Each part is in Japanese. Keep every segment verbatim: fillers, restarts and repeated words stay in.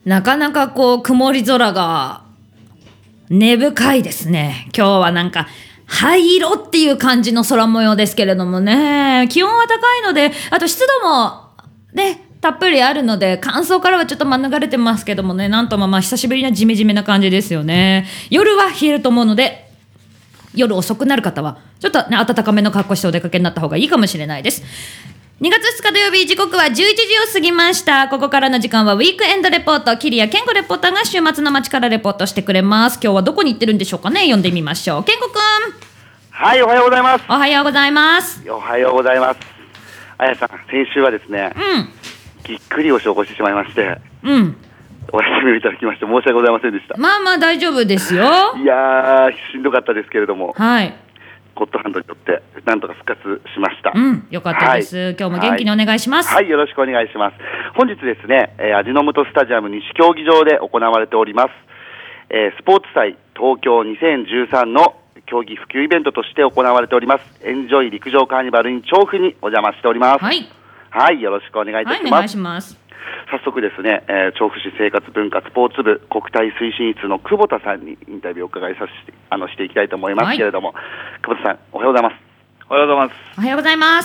なかなかこう曇り空が根深いですね。今日はなんか灰色っていう感じの空模様ですけれどもね、気温は高いので、あと湿度もねたっぷりあるので乾燥からはちょっと免れてますけどもね、なんともまあ久しぶりなジメジメな感じですよね。夜は冷えると思うので、夜遅くなる方はちょっとね暖かめの格好してお出かけになった方がいいかもしれないです。にがつふつか土曜日、時刻はじゅういちじを過ぎました。ここからの時間はウィークエンドレポート。桐谷健吾レポーターが週末の街からレポートしてくれます。今日はどこに行ってるんでしょうかね。読んでみましょう。健吾くん。 はい、おはようございます。 おはようございます。 おはようございます。あやさん、先週はですね、 うん、 ぎっくり腰を起こしてしまいまして、 うん、 お休みをいただきまして申し訳ございませんでした。 まあまあ大丈夫ですよ。 いやー、しんどかったですけれども、 はい、 ゴッドハンドによってなんとか復活しました。 うん、よかったです、はい、今日も元気にお願いします。 はい、はい、よろしくお願いします。本日ですね、えー、味の素スタジアム西競技場で行われております、えー、スポーツ祭東京にせんじゅうさんの競技普及イベントとして行われておりますエンジョイ陸上カーニバル in 調布にお邪魔しております。 はい、 はい、よろしくお願いいたします。 はい、お願いします。 早速ですね、えー、調布市生活文化スポーツ部国体推進室の久保田さんにインタビューをお伺いさせてあのしていきたいと思いますけれども、はい、久保田さん、おはようございます。 おはようございます。 おはようございます。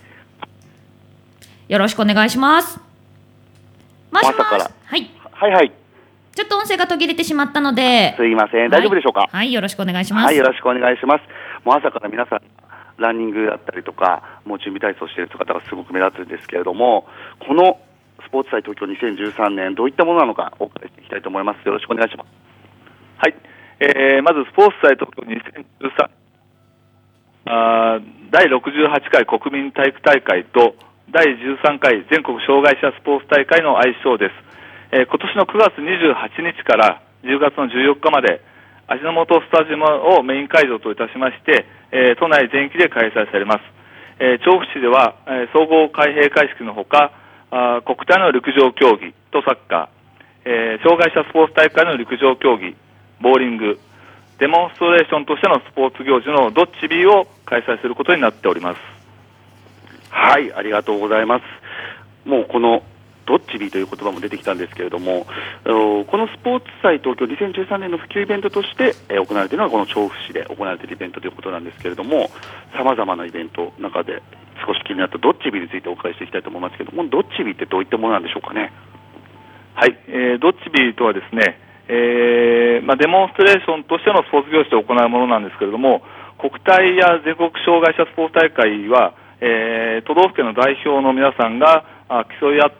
よろしくお願いします。もしもし。 朝から、 はい、 はいはい、 ちょっと音声が途切れてしまったので、 すいません、大丈夫でしょうか。 はい、はい、よろしくお願いします。 はい、よろしくお願いします。もう朝から皆さんランニングだったりとかもう準備体操している方がすごく目立つんですけれども、このスポーツ祭東京にせんじゅうさんねんどういったものなのかお伺いしていきたいと思います。よろしくお願いします。 はい、えー、まずスポーツ祭東京にせんじゅうさんあだいろくじゅうはちかい国民体育大会とだいじゅうさんかい全国障害者スポーツ大会の愛称です。えー、今年のくがつにじゅうはちにちからじゅうがつのじゅうよっかまで味の素スタジアムをメイン会場といたしまして、えー、都内全域で開催されます。えー、調布市では、えー、総合開閉会式のほかあ国体の陸上競技とサッカー、えー、障害者スポーツ大会の陸上競技、ボーリング、デモンストレーションとしてのスポーツ行事のドッチビーを開催することになっております。 はい、ありがとうございます。もうこのドッチビーという言葉も出てきたんですけれども、このスポーツ祭東京にせんじゅうさんねんの普及イベントとして行われているのはこの調布市で行われているイベントということなんですけれども、さまざまなイベントの中で少し気になったドッチビーについてお伺いしていきたいと思いますけれども、ドッチビーってどういったものなんでしょうかね。 はい、えー、ドッチビーとはですね、えーまあ、デモンストレーションとしてのスポーツ行事で行うものなんですけれども、国体や全国障害者スポーツ大会は、えー、都道府県の代表の皆さんがあ競い合って、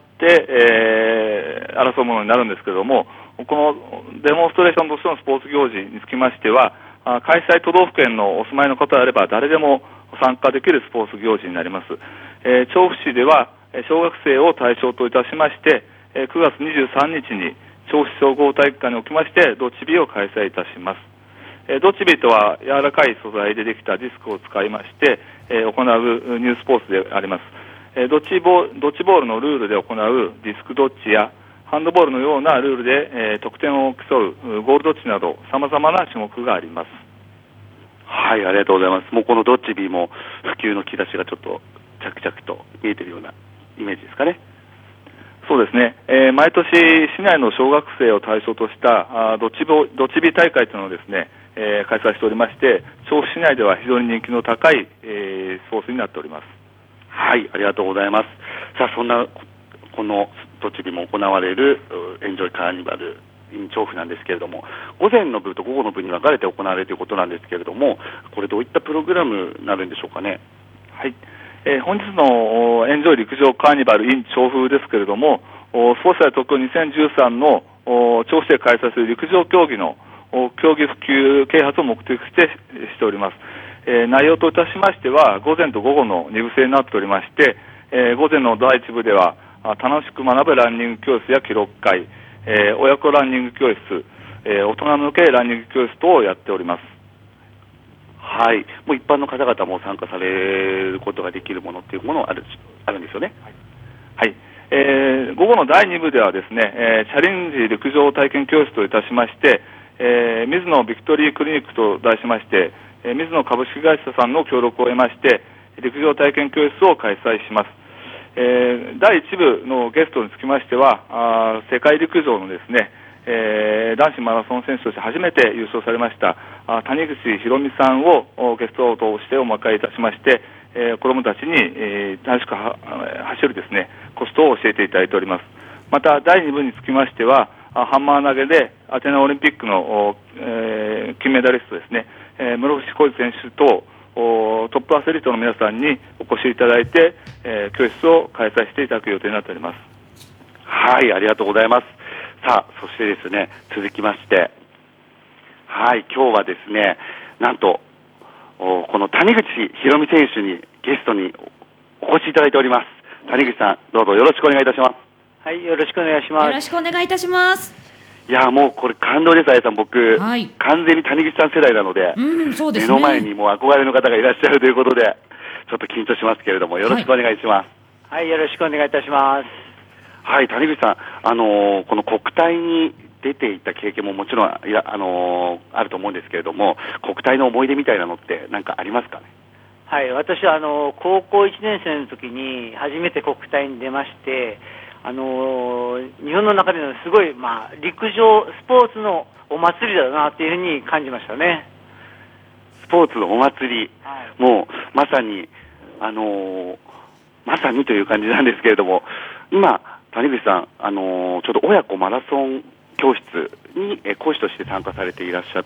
えー、争うものになるんですけれども、このデモンストレーションとしてのスポーツ行事につきましては、あ開催都道府県のお住まいの方であれば誰でも参加できるスポーツ行事になります。えー、調布市では小学生を対象といたしまして、えー、くがつにじゅうさんにちに調布市総合体育館におきましてドッチビーを開催いたします。えー、ドッチビーとは柔らかい素材でできたディスクを使いまして、えー、行うニュースポーツであります。えー、ドッチボール、ドッチボールのルールで行うディスクドッチやハンドボールのようなルールで、えー、得点を競うゴールドッチなど様々な種目があります。 はい、ありがとうございます。もうこのドッチビーも普及の兆しがちょっと着々と見えているようなイメージですかね。 そうですね、えー、毎年市内の小学生を対象としたあドッチボドッチビー大会というのをですね、えー、開催しておりまして、調布市内では非常に人気の高い、えー、スポーツになっております。 はい、ありがとうございます。さあ、そんなこのドッチビーも行われるエンジョイカーニバルin調布なんですけれども、午前の部と午後の部に分かれて行われるということなんですけれども、これどういったプログラムになるんでしょうかね。 はい、えー、本日のエンジョイ陸上カーニバル in 調布ですけれども、スポーツ祭東京にせんじゅうさんの調布市で開催する陸上競技の競技普及啓発を目的としてしております。えー、内容といたしましては午前と午後のに部制になっておりまして、えー、午前のだいいち部では楽しく学ぶランニング教室や記録会、えー、親子ランニング教室、えー、大人向けランニング教室等をやっております。 はい、もう一般の方々も参加されることができるものっていうものがある、あるんですよね。 はい、はい、えー、午後のだいに部ではですね、えー、チャレンジ陸上体験教室といたしまして、えー、水野ビクトリークリニックと題しまして、えー、水野株式会社さんの協力を得まして陸上体験教室を開催します。 えー、だいいち部のゲストにつきましては、あ世界陸上のですね、えー、男子マラソン選手として初めて優勝されましたあ谷口博美さんをゲストとしてお迎えいたしまして、えー、子どもたちに、えー、楽しくは走るですねコツを教えていただいております。まただいに部につきましてはハンマー投げでアテネオリンピックの、えー、金メダリストですね、えー、室伏浩二選手とトップアスリートの皆さんにお越しいただいて、えー、教室を開催していただく予定になっております。 はい、ありがとうございます。さあ、そしてですね、続きまして、はい、今日はですね、なんとこの谷口博美選手にゲストにお越しいただいております。谷口さん、どうぞよろしくお願いいたします。 はい、よろしくお願いします。 よろしくお願いいたします。 いやもうこれ感動です。あやさん、僕、はい、完全に谷口さん世代なので、 うん、そうですね、 目の前にもう憧れの方がいらっしゃるということでちょっと緊張しますけれども、よろしくお願いします。 はい、はい、よろしくお願いいたします。 はい、谷口さん、あのー、この国体に出ていた経験ももちろんいや、あのー、あると思うんですけれども、国体の思い出みたいなのって何かありますかね。 はい、私はあの高校いちねん生の時に初めて国体に出まして、あのー、日本の中でのすごい、まあ、陸上スポーツのお祭りだなというふうに感じましたね。 スポーツのお祭り、 はい、もうまさに、あのー、まさにという感じなんですけれども、今谷口さん、あのー、ちょうど親子マラソン教室に、えー、講師として参加されていらっしゃって、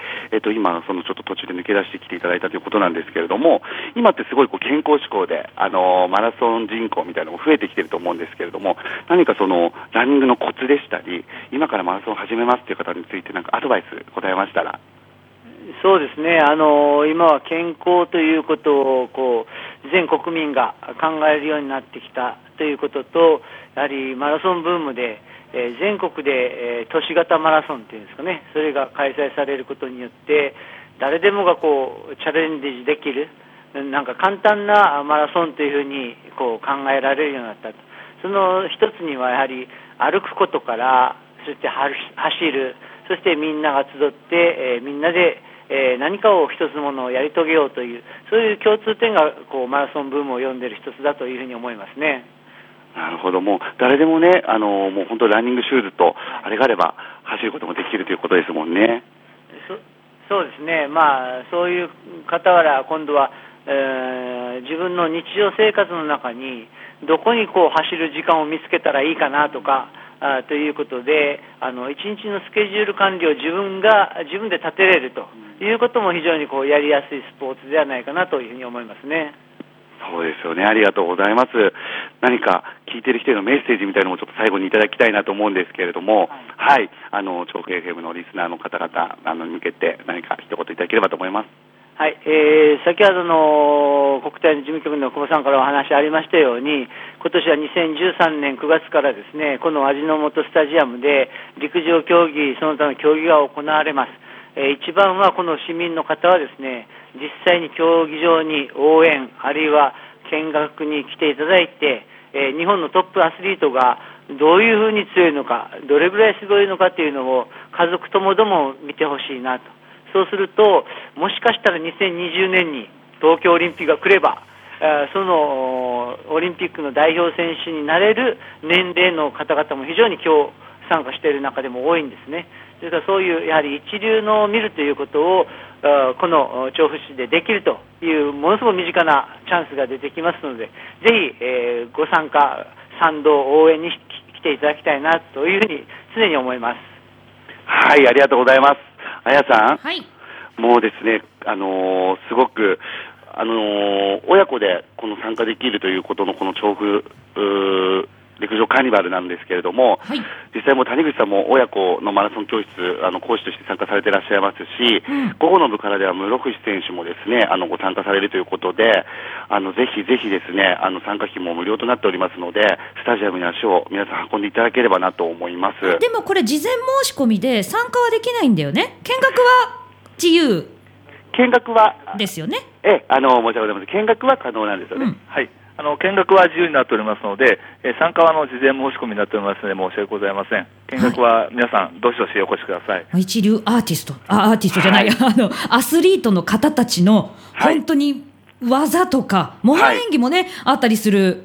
えー、と今そのちょっと途中で抜け出してきていただいたということなんですけれども、今ってすごいこう健康志向で、あのー、マラソン人口みたいなのも増えてきていると思うんですけれども、何かそのランニングのコツでしたり、今からマラソンを始めますという方について何かアドバイス答えましたら。 そうですね、あのー、今は健康ということをこう全国民が考えるようになってきたということと、やはりマラソンブームで、えー、全国で、えー、都市型マラソンというんですかね、それが開催されることによって誰でもがこうチャレンジできる、なんか簡単なマラソンというふうにこう考えられるようになったと。その一つにはやはり歩くことから、そして走る、そしてみんなが集って、えー、みんなでえー、何かを一つものをやり遂げようという、そういう共通点がこうマラソンブームを呼んでいる一つだというふうに思いますね。 なるほど、もう誰でもね、あのもう本当ランニングシューズとあれがあれば走ることもできるということですもんね。 そそうですね、まあ、そういう傍ら今度は、えー、自分の日常生活の中にどこにこう走る時間を見つけたらいいかなとか、あということで、あの一日のスケジュール管理を自分が自分で立てれるということも非常にこうやりやすいスポーツではないかなというふうに思いますね。 そうですよね、ありがとうございます。何か聞いてる人へのメッセージみたいなのもちょっと最後にいただきたいなと思うんですけれども、はい、はい、あの調布 エフエム のリスナーの方々あのに向けて何か一言いただければと思います。 はい、えー、先ほどの国体の事務局の久保さんからお話ありましたように、今年はにせんじゅうさんねんくがつからですね、この味の素スタジアムで陸上競技、その他の競技が行われます。えー、一番はこの市民の方はですね、実際に競技場に応援、あるいは見学に来ていただいて、えー、日本のトップアスリートがどういうふうに強いのか、どれぐらいすごいのかというのを家族ともども見てほしいなと。そうすると、もしかしたらにせんにじゅうねんに東京オリンピックが来れば、そのオリンピックの代表選手になれる年齢の方々も非常に今日参加している中でも多いんですね。ですからそういうやはり一流のを見るということをこの調布市でできるというものすごく身近なチャンスが出てきますので、ぜひ、えー、ご参加賛同応援に来ていただきたいなというふうに常に思います。 はい、ありがとうございます。あやさん、 はい、 もうですね、あのー、すごく、あのー、親子でこの参加できるということのこの調布陸上カーニバルなんですけれども、はい、実際も谷口さんも親子のマラソン教室あの講師として参加されていらっしゃいますし、うん、午後の部からでは室伏選手もですねあのご参加されるということで、あのぜひぜひですねあの参加費も無料となっておりますので、スタジアムに足を皆さん運んでいただければなと思います。 でもこれ事前申し込みで参加はできないんだよね。見学は自由見学はですよね。 えあの申し訳ございません。見学は可能なんですよね、うん、 はい、あの見学は自由になっておりますので、えー、参加はあの事前申し込みになっておりますので申し訳ございません。見学は皆さんどしどしお越しください。 はい、一流アーティストあアーティストじゃない、はい、あのアスリートの方たちの本当に技とか、はい、模範演技もね、はい、あったりする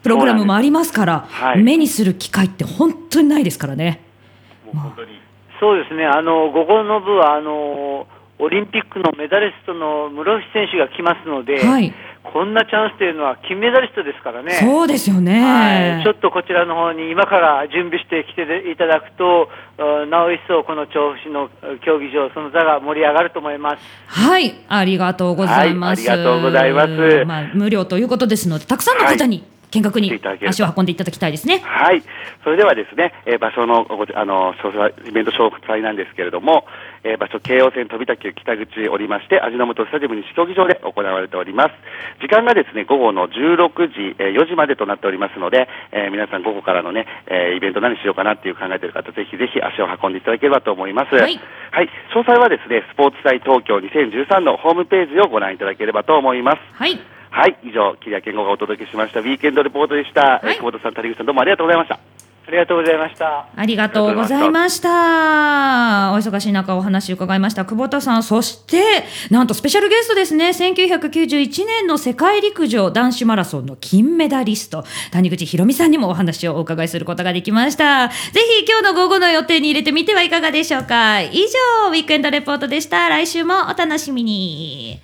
プログラムもありますから、 はい、 目にする機会って本当にないですからね。 もう本当にそうですね、あの午後の部はあのオリンピックのメダリストの室伏選手が来ますので、 はい、 こんなチャンスというのは金メダリストですからね。 そうですよね、 はい、ちょっとこちらの方に今から準備してきていただくと、なお一層この調布市の競技場その座が盛り上がると思います。 はい、ありがとうございます。 はい、ありがとうございます。 まあ、無料ということですので、たくさんの方に、はい、見学に足を運んでいただきたいですね。 はい、それではですね、えー、場所のあの詳細イベント詳細なんですけれども、えー、場所京王線飛田急北口おりまして味の素スタジアム西競技場で行われております。時間がですね午後のじゅうろくじ、えー、よじまでとなっておりますので、えー、皆さん午後からのね、えー、イベント何しようかなっていう考えている方ぜひぜひ足を運んでいただければと思います。はい、はい、詳細はですねスポーツ祭東京にせんじゅうさんのホームページをご覧いただければと思います。 はい、 はい、以上、桐谷健吾がお届けしましたウィーケンドレポートでした。はい、久保田さん、谷口さん、どうもありがとうございました。 ありがとうございました。 ありがとうございました。お忙しい中お話伺いました久保田さん、そしてなんとスペシャルゲストですね、せんきゅうひゃくきゅうじゅういちねんの世界陸上男子マラソンの金メダリスト谷口浩美さんにもお話をお伺いすることができました。ぜひ今日の午後の予定に入れてみてはいかがでしょうか。以上ウィークエンドレポートでした。来週もお楽しみに。